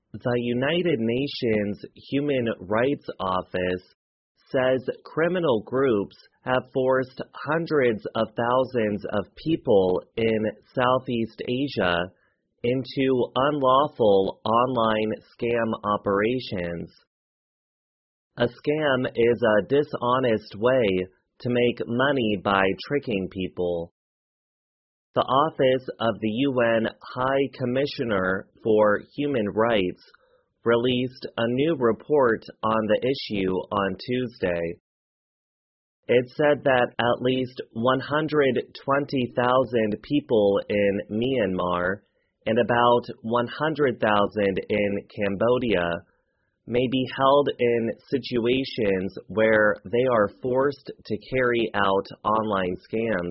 The United Nations Human Rights Office says criminal groups have forced hundreds of thousands of people in Southeast Asia into unlawful online scam operations. A scam is a dishonest way to make money by tricking people. The Office of the UN High Commissioner for Human Rights released a new report on the issue on Tuesday. It said that at least 120,000 people in Myanmar and about 100,000 in Cambodia may be held in situations where they are forced to carry out online scams.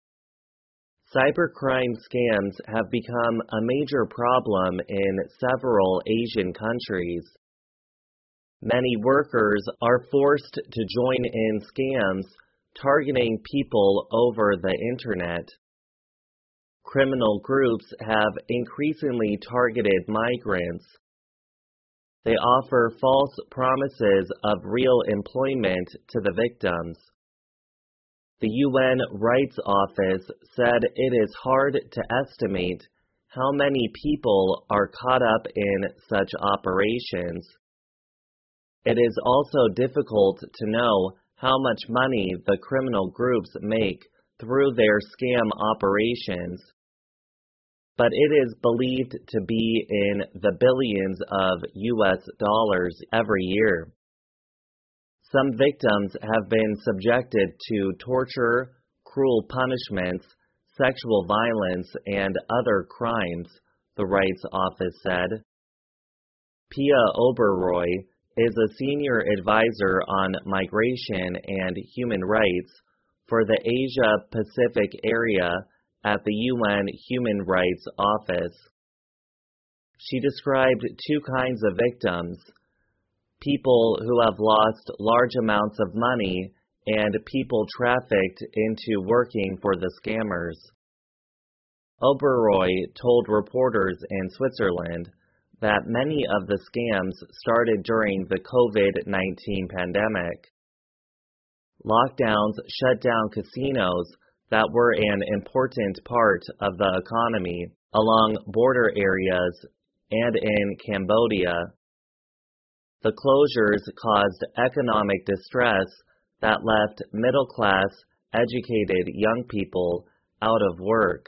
Cybercrime scams have become a major problem in several Asian countries. Many workers are forced to join in scams targeting people over the internet. Criminal groups have increasingly targeted migrants. They offer false promises of real employment to the victims. The UN Rights Office said it is hard to estimate how many people are caught up in such operations. It is also difficult to know how much money the criminal groups make through their scam operations, but it is believed to be in the billions of US dollars every year. Some victims have been subjected to torture, cruel punishments, sexual violence, and other crimes, the Rights Office said. Pia Oberoi is a senior advisor on migration and human rights for the Asia-Pacific area at the UN Human Rights Office. She described two kinds of victims: people who have lost large amounts of money and people trafficked into working for the scammers. Oberoi told reporters in Switzerland that many of the scams started during the COVID-19 pandemic. Lockdowns shut down casinos that were an important part of the economy along border areas and in Cambodia. The closures caused economic distress that left middle-class, educated young people out of work.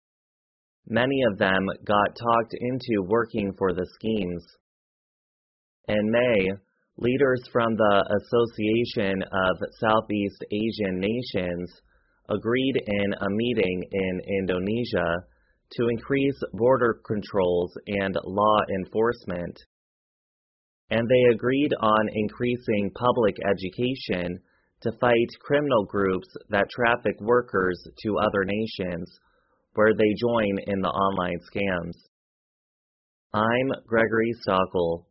Many of them got talked into working for the schemes. In May, leaders from the Association of Southeast Asian Nations agreed in a meeting in Indonesia to increase border controls and law enforcement. And they agreed on increasing public education to fight criminal groups that traffic workers to other nations, where they join in the online scams. I'm Gregory Stockel.